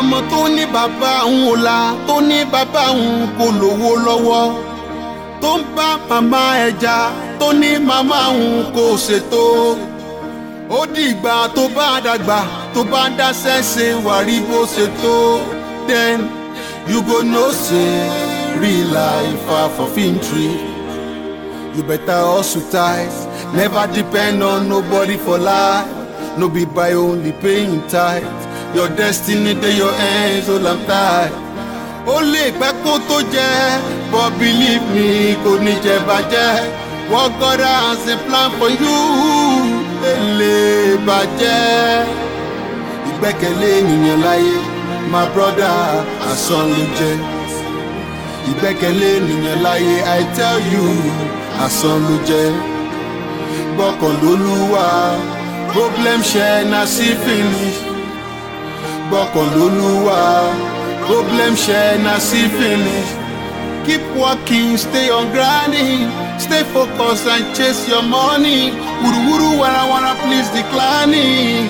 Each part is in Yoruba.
ọmọ tó ní bàbá òun ò la tó ní bàbá òun kò lówó lọ́wọ́ tó ń bá màmá ẹja tó ní màmá òun kò ṣètò ó dìgbà tó bá dàgbà tó bá dá sẹ́sẹ̀ wà rí bó ṣètò then you go know say real life far for filtry. You better hustle tight, never depend on nobody for life. No be by only paying tight. Your destiny dey your hands, all I'm tight. Ó lè pẹ́ kó tó jẹ́, but believe me kò ní jẹ́ bàjẹ́. What God has a plan for you, èlé bàjẹ́. Ìgbẹ́kẹ̀lé ènìyàn láyé, my brother, asán ló jẹ́. Ìgbẹ́kẹ̀lé ènìyàn láyé, I tell you, asán ló jẹ́. Gbọ́kàn lÓlúwa, problem share na see finish. Gbọ́kàn lÓlúwa, problem share na see finish. Keep working, stay on grinding, stay focused and chase your money. Wuruwuru warawara please declining.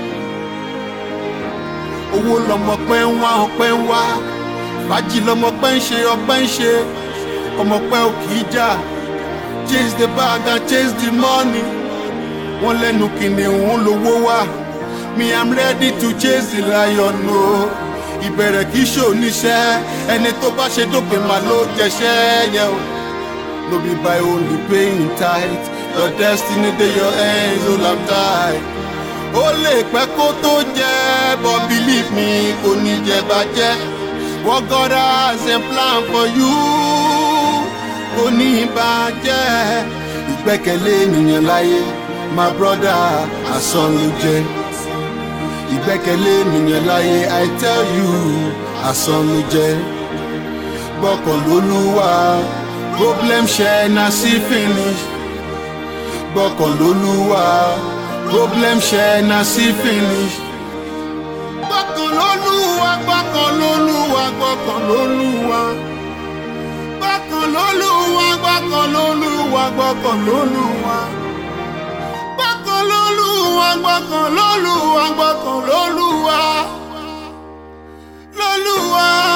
Owó lọmọ pẹ́ ń wá ọpẹ́ ń wá. Fàájì lọmọ pẹ́ ń ṣe ọpẹ́ ń ṣe. Ọmọ pẹ́ ò kì í jà. Chase the bag and chase the money. Wọ́n lẹ́nu kìnìún lówó wá. Me I'm ready to chase the lion o. Ìbẹ̀rẹ̀ kì í ṣòníṣẹ́. Ẹni tó bá ṣe dópin mà ló jẹṣẹ́ yẹ o. No be by only paying tight. Your destiny dey your hands, all I'm tight. Ó lè pẹ́ kó tó jẹ́, but believe me kò ní jẹ́ bàjẹ́. What God has a plan for you kò ní bàjẹ́. Ìgbẹ́kẹ̀lé ènìyàn láyé, my brother, asán ló jẹ́. Ìgbẹ́kẹ̀lé ènìyàn láyé, I tell you, asán ló jẹ́. Gbọ́kàn lÓlúwa, problem share na see finish. Gbọ́kàn lÓlúwa, problem share na see finish. Gbọ́kàn lÓlúwa, gbọ́kàn lÓlúwa, gbọ́kàn lÓlúwa. Gbọ́kàn lÓlúwa, gbọ́kàn lÓlúwa, gbọ́kàn lÓlúwa. Gbọ́kàn lÓlúwa, gbọ́kàn lÓlúwa, gbọ́kàn lÓlúwa. LÓlúwa.